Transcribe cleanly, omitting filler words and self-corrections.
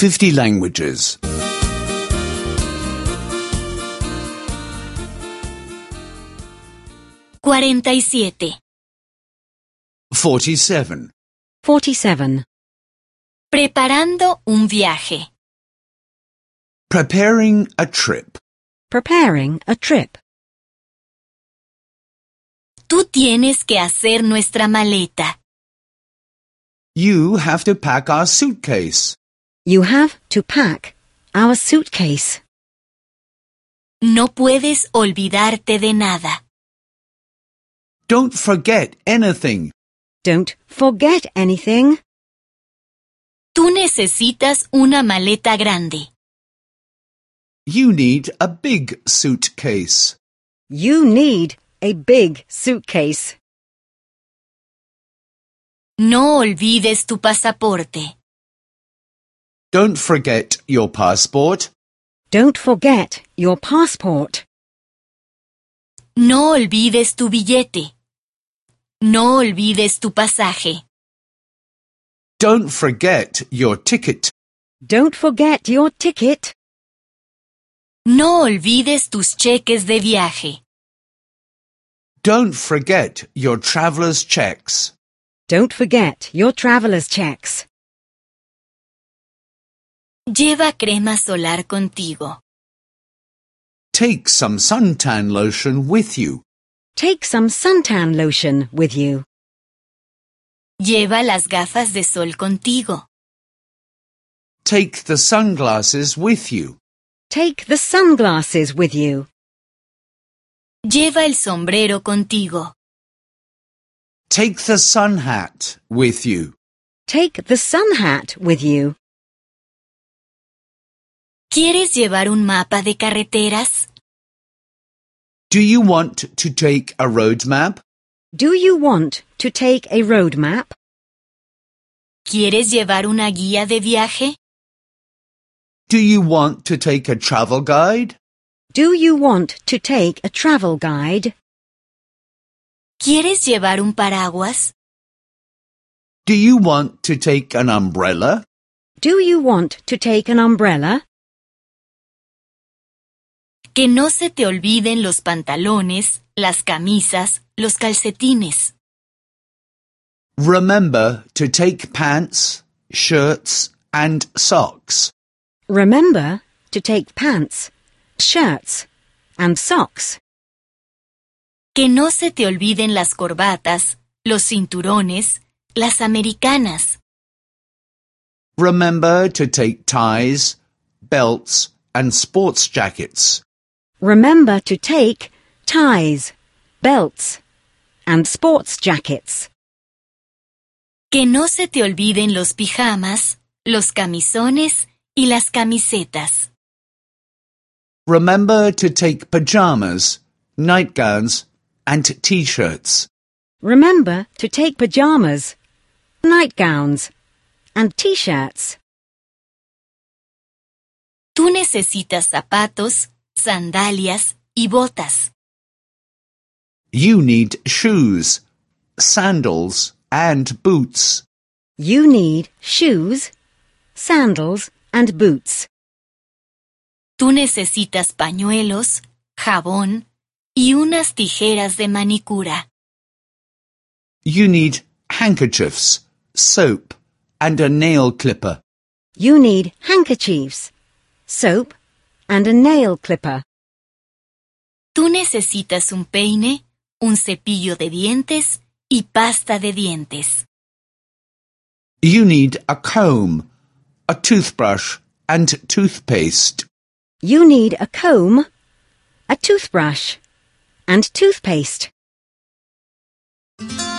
50 languages. 47. 47. 47. Preparando un viaje. Preparing a trip. Preparing a trip. Tú tienes que hacer nuestra maleta. You have to pack our suitcase. You have to pack our suitcase. No puedes olvidarte de nada. Don't forget anything. Don't forget anything. Tú necesitas una maleta grande. You need a big suitcase. You need a big suitcase. No olvides tu pasaporte. Don't forget your passport. Don't forget your passport. No olvides tu billete. No olvides tu pasaje. Don't forget your ticket. Don't forget your ticket. No olvides tus cheques de viaje. Don't forget your traveler's checks. Don't forget your traveler's checks. Lleva crema solar contigo. Take some suntan lotion with you. Take some suntan lotion with you. Lleva las gafas de sol contigo. Take the sunglasses with you. Take the sunglasses with you. Lleva el sombrero contigo. Take the sun hat with you. Take the sun hat with you. ¿Quieres llevar un mapa de carreteras? Do you want to take a road map? Do you want to take a road map? ¿Quieres llevar una guía de viaje? Do you want to take a travel guide? Do you want to take a travel guide? ¿Quieres llevar un paraguas? Do you want to take an umbrella? Do you want to take an umbrella? Que no se te olviden los pantalones, las camisas, los calcetines. Remember to take pants, shirts, and socks. Remember to take pants, shirts, and socks. Que no se te olviden las corbatas, los cinturones, las americanas. Remember to take ties, belts, and sports jackets. Remember to take ties, belts, and sports jackets. Que no se te olviden los pijamas, los camisones y las camisetas. Remember to take pajamas, nightgowns, and t-shirts. Remember to take pajamas, nightgowns, and t-shirts. Tú necesitas zapatos, sandalias y botas. You need shoes, sandals, and boots. You need shoes, sandals, and boots. Tú necesitas pañuelos, jabón y unas tijeras de manicura. You need handkerchiefs, soap, and a nail clipper. You need handkerchiefs, soap, and a nail clipper. Tú necesitas un peine, un cepillo de dientes y pasta de dientes. You need a comb, a toothbrush, and toothpaste. You need a comb, a toothbrush, and toothpaste.